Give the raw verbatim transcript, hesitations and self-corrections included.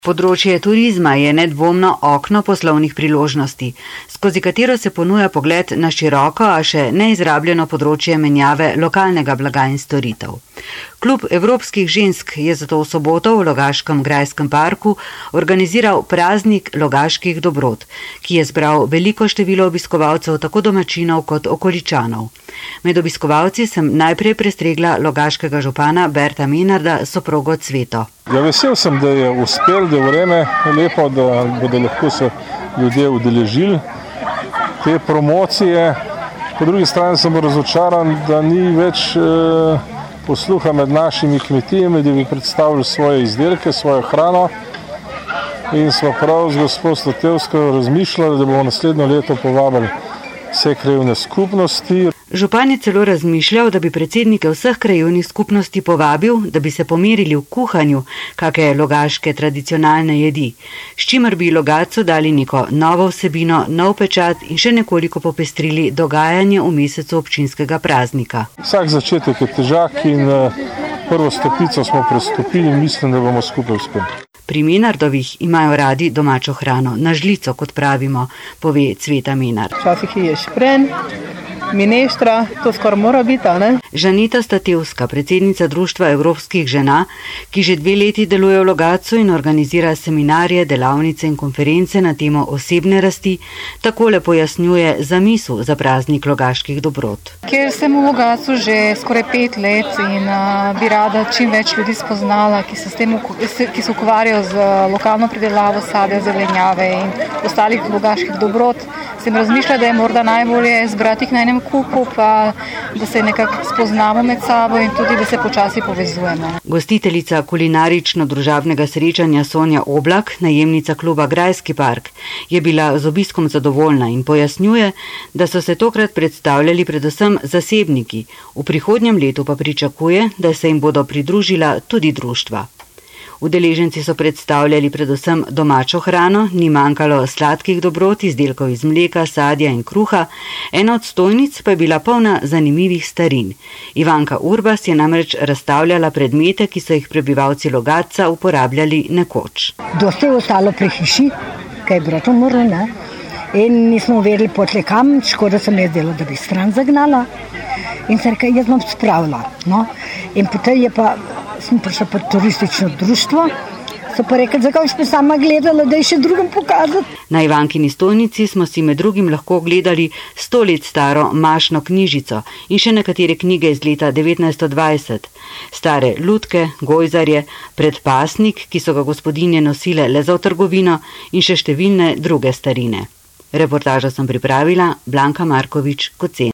Področje turizma je nedvomno okno poslovnih priložnosti, skozi katero se ponuja pogled na široko, a še neizrabljeno področje menjave lokalnega blaga in storitev. Klub evropskih žensk je zato v soboto v Logaškem grajskem parku organiziral praznik logaških dobrot, ki je zbral veliko število obiskovalcev, tako domačinov kot okoličanov. Med obiskovalci sem najprej prestregla logaškega župana Berta Menarda s soprogo Cveto. Ja, vesel sem, da je uspel, da je vreme lepo, da bodo lahko se ljudje udeležili te promocije. Po drugi strani sem razočaran, da ni več eh, posluha med našimi kmetijami, da bi predstavili svoje izdelke, svojo hrano. In smo prav z gospod Slotevsko razmišljali, da bomo naslednjo leto povabili vse krajevne skupnosti. Župan je celo razmišljal, da bi predsednike vseh krajevnih skupnosti povabil, da bi se pomerili v kuhanju kake logaške tradicionalne jedi, s čimer bi Logatcu dali neko novo vsebino, nov pečat in še nekoliko popestrili dogajanje v mesecu občinskega praznika. Vsak začetek je težak in prvo stopico smo prestopili in mislim, da bomo skupaj uspeli. Pri Menardovih imajo radi domačo hrano, na žlico, kot pravimo, pove Cveta Menard. Včasih je špren, mineštra, to skoraj mora biti, a ne? Žaneta Statevska, predsednica Društva evropskih žena, ki že dve leti deluje v Logatcu in organizira seminarje, delavnice in konference na temo osebne rasti, takole pojasnjuje zamisel za praznik logaških dobrot. Ker sem v Logatcu že skoraj pet let in uh, bi rada čim več ljudi spoznala, ki se, s tem, ki se ukvarjajo z lokalno pridelavo sadja, zelenjave in ostalih logaških dobrot, sem razmišljala, da je morda najbolje zbrati jih na enem kupu, pa da se nekako spoznamo med sabo in tudi, da se počasi povezujemo. Gostiteljica kulinarično-družabnega srečanja Sonja Oblak, najemnica kluba Grajski park, je bila z obiskom zadovoljna in pojasnjuje, da so se tokrat predstavljali predvsem zasebniki, v prihodnjem letu pa pričakuje, da se jim bodo pridružila tudi društva. Udeleženci so predstavljali predvsem domačo hrano, ni manjkalo sladkih dobrot, izdelkov iz mleka, sadja in kruha, ena od stojnic pa je bila polna zanimivih starin. Ivanka Urbas je namreč razstavljala predmete, ki so jih prebivalci Logatca uporabljali nekoč. Dosti je ostalo pri hiši, kaj je brato umrlo, ne? In nismo vedeli potle kam, škoda se mi je zdelo, da bi stran zagnala. In se rekaj, jaz bom spravila. No? In potem je pa, sem prišla pa turistično društvo, so pa rekli, zakaj bi sama gledala, da je še drugim pokazati. Na Ivankini stojnici smo si med drugim lahko gledali sto let staro mašno knjižico in še nekatere knjige iz leta devetnajststo dvajset. Stare lutke, gojzarje, predpasnik, ki so ga gospodinje nosile le za v trgovino in še številne druge starine. Reportažo sem pripravila Blanka Markovič, Kocen.